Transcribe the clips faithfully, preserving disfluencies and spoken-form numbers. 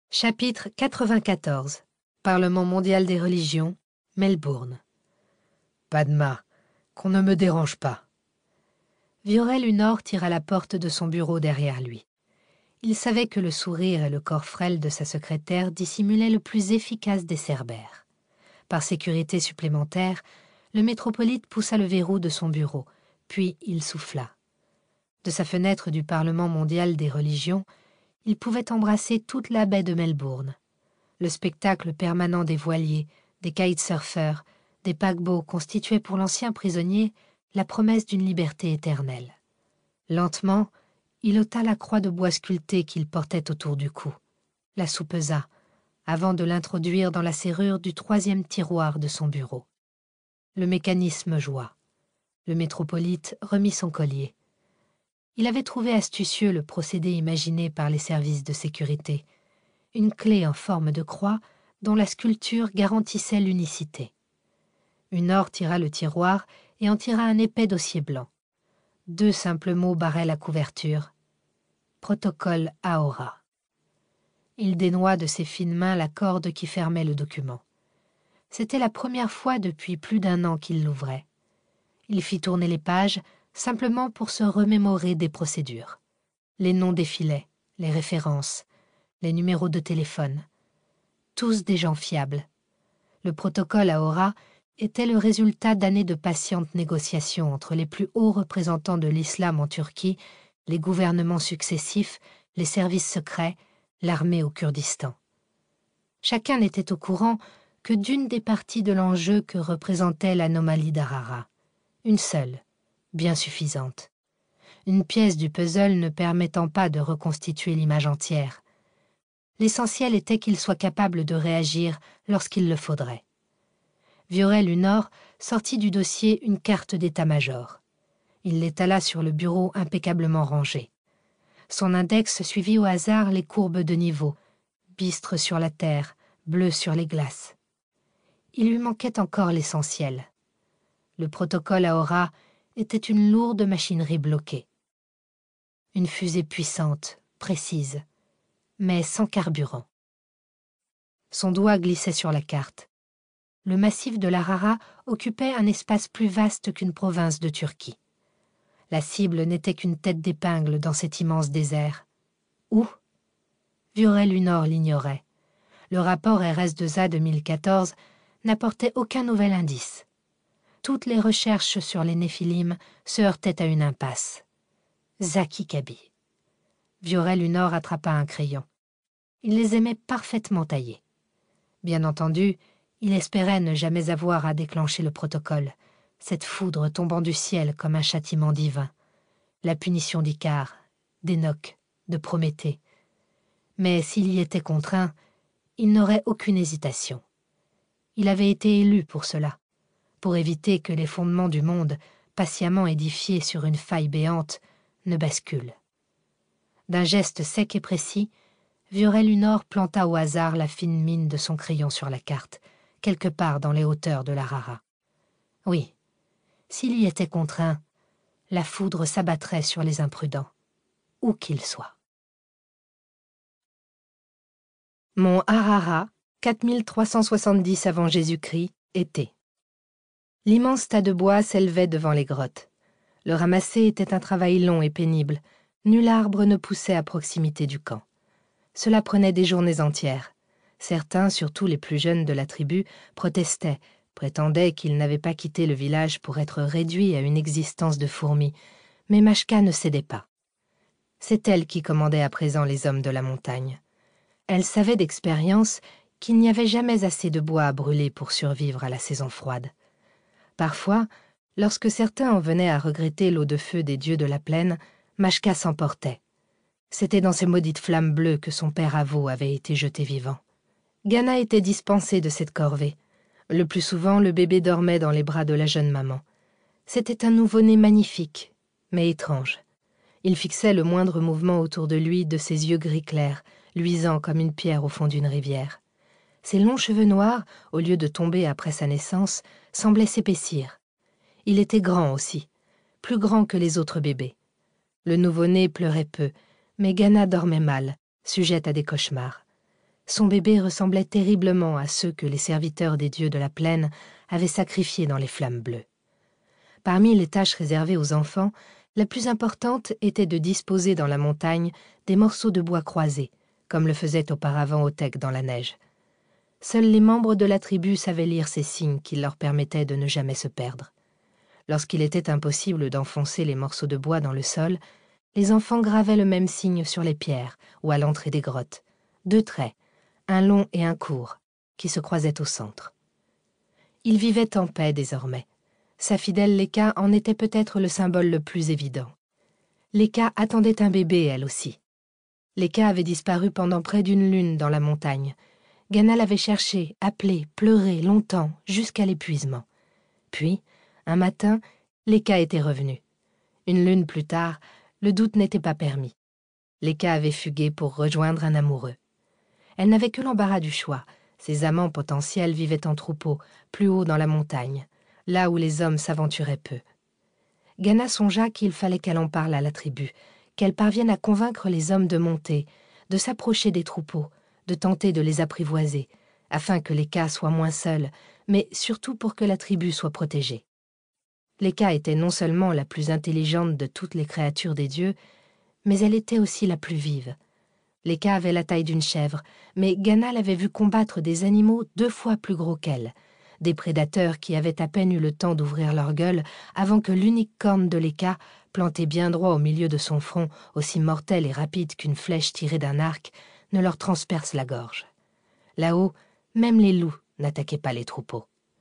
Chapitre quatre-vingt-quatorze. Parlement mondial des religions, Melbourne. Padma, qu'on ne me dérange pas. Viorel-Hunor tira la porte de son bureau derrière lui. Il savait que le sourire et le corps frêle de sa secrétaire dissimulaient le plus efficace des cerbères. Par sécurité supplémentaire, le métropolite poussa le verrou de son bureau, puis il souffla. De sa fenêtre du Parlement mondial des religions, il pouvait embrasser toute la baie de Melbourne. Le spectacle permanent des voiliers, des kitesurfers, des paquebots constituait pour l'ancien prisonnier la promesse d'une liberté éternelle. Lentement, il ôta la croix de bois sculptée qu'il portait autour du cou, la soupesa, avant de l'introduire dans la serrure du troisième tiroir de son bureau. Le mécanisme joua. Le métropolite remit son collier. Il avait trouvé astucieux le procédé imaginé par les services de sécurité, une clé en forme de croix dont la sculpture garantissait l'unicité. Hunor tira le tiroir et en tira un épais dossier blanc. Deux simples mots barraient la couverture. Protocole Ahora. Il dénoua de ses fines mains la corde qui fermait le document. C'était la première fois depuis plus d'un an qu'il l'ouvrait. Il fit tourner les pages, simplement pour se remémorer des procédures. Les noms défilaient, les références, les numéros de téléphone. Tous des gens fiables. Le protocole Ahora était le résultat d'années de patientes négociations entre les plus hauts représentants de l'islam en Turquie, les gouvernements successifs, les services secrets, l'armée au Kurdistan. Chacun n'était au courant que d'une des parties de l'enjeu que représentait l'anomalie d'Harara. Une seule, bien suffisante. Une pièce du puzzle ne permettant pas de reconstituer l'image entière. L'essentiel était qu'il soit capable de réagir lorsqu'il le faudrait. Viorel-Hunor sortit du dossier une carte d'état-major. Il l'étala sur le bureau impeccablement rangé. Son index suivit au hasard les courbes de niveau, bistre sur la terre, bleu sur les glaces. Il lui manquait encore l'essentiel. Le protocole Ahora était une lourde machinerie bloquée. Une fusée puissante, précise, mais sans carburant. Son doigt glissait sur la carte. Le massif de l'Harara occupait un espace plus vaste qu'une province de Turquie. La cible n'était qu'une tête d'épingle dans cet immense désert. Où? Viorel-Hunor l'ignorait. Le rapport R S deux A deux mille quatorze n'apportait aucun nouvel indice. Toutes les recherches sur les Néphilim se heurtaient à une impasse. Zaki Kaby. Viorel-Hunor attrapa un crayon. Il les aimait parfaitement taillés. Bien entendu, il espérait ne jamais avoir à déclencher le protocole, cette foudre tombant du ciel comme un châtiment divin, la punition d'Icare, d'Enoch, de Prométhée. Mais s'il y était contraint, il n'aurait aucune hésitation. Il avait été élu pour cela, pour éviter que les fondements du monde, patiemment édifiés sur une faille béante, ne basculent. D'un geste sec et précis, Viorel-Hunor planta au hasard la fine mine de son crayon sur la carte, quelque part dans les hauteurs de l'Harara. Oui, s'il y était contraint, la foudre s'abattrait sur les imprudents, où qu'ils soient. Mont Harara, quatre mille trois cent soixante-dix avant Jésus-Christ, été. L'immense tas de bois s'élevait devant les grottes. Le ramasser était un travail long et pénible. Nul arbre ne poussait à proximité du camp. Cela prenait des journées entières. Certains, surtout les plus jeunes de la tribu, protestaient, prétendaient qu'ils n'avaient pas quitté le village pour être réduits à une existence de fourmis, mais Mashka ne cédait pas. C'est elle qui commandait à présent les hommes de la montagne. Elle savait d'expérience qu'il n'y avait jamais assez de bois à brûler pour survivre à la saison froide. Parfois, lorsque certains en venaient à regretter l'eau de feu des dieux de la plaine, Mashka s'emportait. C'était dans ces maudites flammes bleues que son père Avo avait été jeté vivant. Gana était dispensée de cette corvée. Le plus souvent, le bébé dormait dans les bras de la jeune maman. C'était un nouveau-né magnifique, mais étrange. Il fixait le moindre mouvement autour de lui de ses yeux gris clairs, luisants comme une pierre au fond d'une rivière. Ses longs cheveux noirs, au lieu de tomber après sa naissance, semblaient s'épaissir. Il était grand aussi, plus grand que les autres bébés. Le nouveau-né pleurait peu, mais Gana dormait mal, sujette à des cauchemars. Son bébé ressemblait terriblement à ceux que les serviteurs des dieux de la plaine avaient sacrifiés dans les flammes bleues. Parmi les tâches réservées aux enfants, la plus importante était de disposer dans la montagne des morceaux de bois croisés, comme le faisait auparavant Otek dans la neige. Seuls les membres de la tribu savaient lire ces signes qui leur permettaient de ne jamais se perdre. Lorsqu'il était impossible d'enfoncer les morceaux de bois dans le sol, les enfants gravaient le même signe sur les pierres ou à l'entrée des grottes, deux traits, un long et un court, qui se croisaient au centre. Il vivait en paix désormais. Sa fidèle Léka en était peut-être le symbole le plus évident. Léka attendait un bébé, elle aussi. Léka avait disparu pendant près d'une lune dans la montagne. Gana l'avait cherché, appelé, pleuré longtemps, jusqu'à l'épuisement. Puis, un matin, Léka était revenue. Une lune plus tard, le doute n'était pas permis. Léka avait fugué pour rejoindre un amoureux. Elle n'avait que l'embarras du choix. Ses amants potentiels vivaient en troupeau, plus haut dans la montagne, là où les hommes s'aventuraient peu. Gana songea qu'il fallait qu'elle en parle à la tribu, qu'elle parvienne à convaincre les hommes de monter, de s'approcher des troupeaux, de tenter de les apprivoiser, afin que Léka soit moins seule, mais surtout pour que la tribu soit protégée. Léka était non seulement la plus intelligente de toutes les créatures des dieux, mais elle était aussi la plus vive. Léka avait la taille d'une chèvre, mais Gana l'avait vue combattre des animaux deux fois plus gros qu'elle, des prédateurs qui avaient à peine eu le temps d'ouvrir leur gueule avant que l'unique corne de Léka, plantée bien droit au milieu de son front, aussi mortelle et rapide qu'une flèche tirée d'un arc, ne leur transperce la gorge. Là-haut, même les loups n'attaquaient pas les troupeaux.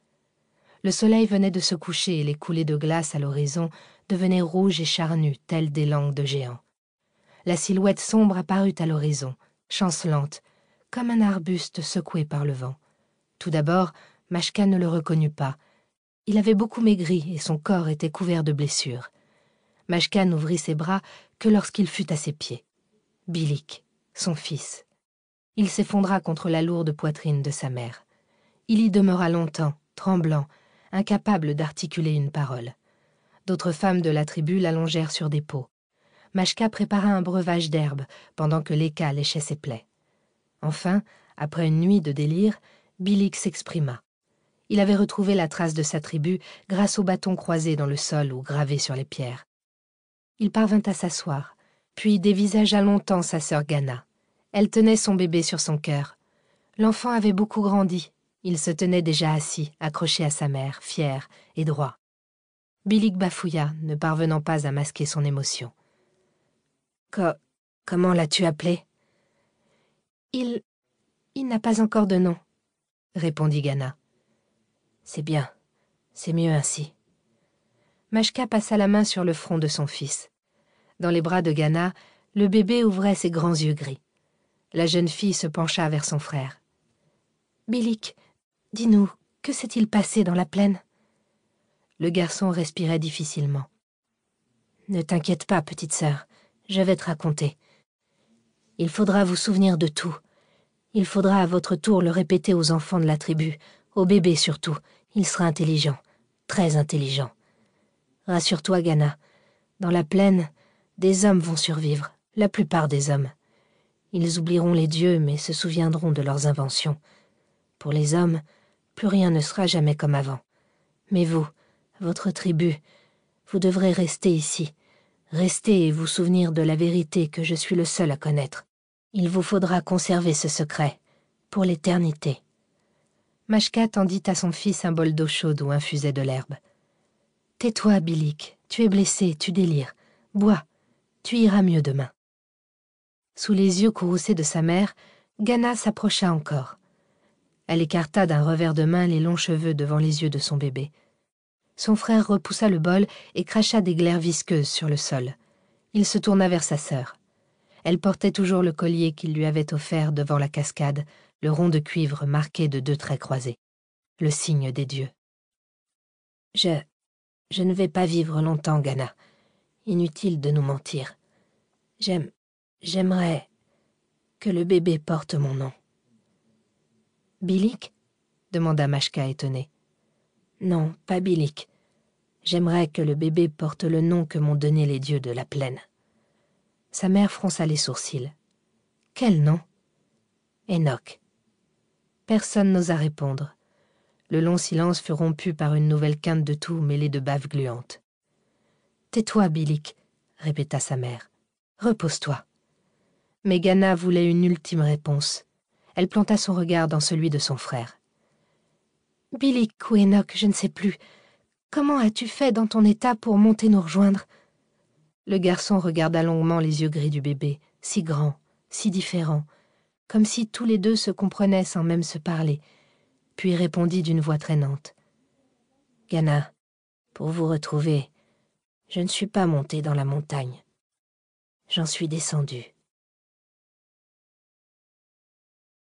Le soleil venait de se coucher et les coulées de glace à l'horizon devenaient rouges et charnues, telles des langues de géants. La silhouette sombre apparut à l'horizon, chancelante, comme un arbuste secoué par le vent. Tout d'abord, Mashka ne le reconnut pas. Il avait beaucoup maigri et son corps était couvert de blessures. Mashka n'ouvrit ses bras que lorsqu'il fut à ses pieds. Bilik, son fils. Il s'effondra contre la lourde poitrine de sa mère. Il y demeura longtemps, tremblant, incapable d'articuler une parole. D'autres femmes de la tribu l'allongèrent sur des pots. Mashka prépara un breuvage d'herbe pendant que Léka léchait ses plaies. Enfin, après une nuit de délire, Bilik s'exprima. Il avait retrouvé la trace de sa tribu grâce aux bâtons croisés dans le sol ou gravés sur les pierres. Il parvint à s'asseoir, puis dévisagea longtemps sa sœur Gana. Elle tenait son bébé sur son cœur. L'enfant avait beaucoup grandi. Il se tenait déjà assis, accroché à sa mère, fier et droit. Bilik bafouilla, ne parvenant pas à masquer son émotion. Co- « Comment l'as-tu appelé ?»« Il... il n'a pas encore de nom, » répondit Gana. « C'est bien, c'est mieux ainsi. » Mashka passa la main sur le front de son fils. Dans les bras de Gana, le bébé ouvrait ses grands yeux gris. La jeune fille se pencha vers son frère. « Bilik, dis-nous, que s'est-il passé dans la plaine ?» Le garçon respirait difficilement. « Ne t'inquiète pas, petite sœur, je vais te raconter. Il faudra vous souvenir de tout. Il faudra à votre tour le répéter aux enfants de la tribu, au bébé surtout. Il sera intelligent, très intelligent. Rassure-toi, Gana, dans la plaine, des hommes vont survivre, la plupart des hommes. Ils oublieront les dieux, mais se souviendront de leurs inventions. Pour les hommes, plus rien ne sera jamais comme avant. Mais vous, votre tribu, vous devrez rester ici. Restez et vous souvenir de la vérité que je suis le seul à connaître. Il vous faudra conserver ce secret, pour l'éternité. » Mashka tendit à son fils un bol d'eau chaude où infusait de l'herbe. « Tais-toi, Bilik, tu es blessé, tu délires. Bois, tu iras mieux demain. » Sous les yeux courroucés de sa mère, Gana s'approcha encore. Elle écarta d'un revers de main les longs cheveux devant les yeux de son bébé. Son frère repoussa le bol et cracha des glaires visqueuses sur le sol. Il se tourna vers sa sœur. Elle portait toujours le collier qu'il lui avait offert devant la cascade, le rond de cuivre marqué de deux traits croisés. Le signe des dieux. « Je... je ne vais pas vivre longtemps, Gana. Inutile de nous mentir. J'aime... j'aimerais que le bébé porte mon nom. »« Bilik ?» demanda Mashka étonnée. « Non, pas Bilik. J'aimerais que le bébé porte le nom que m'ont donné les dieux de la plaine. » Sa mère fronça les sourcils. « Quel nom ?»« Enoch. Personne n'osa répondre. Le long silence fut rompu par une nouvelle quinte de toux mêlée de bave gluante. « Tais-toi, Bilic, » répéta sa mère. « Repose-toi. » Mais Gana voulait une ultime réponse. Elle planta son regard dans celui de son frère. « Bilic ou Enoch, je ne sais plus. Comment as-tu fait dans ton état pour monter nous rejoindre ?» Le garçon regarda longuement les yeux gris du bébé, si grands, si différents, comme si tous les deux se comprenaient sans même se parler, puis répondit d'une voix traînante. « Gana, pour vous retrouver, je ne suis pas monté dans la montagne. J'en suis descendu. »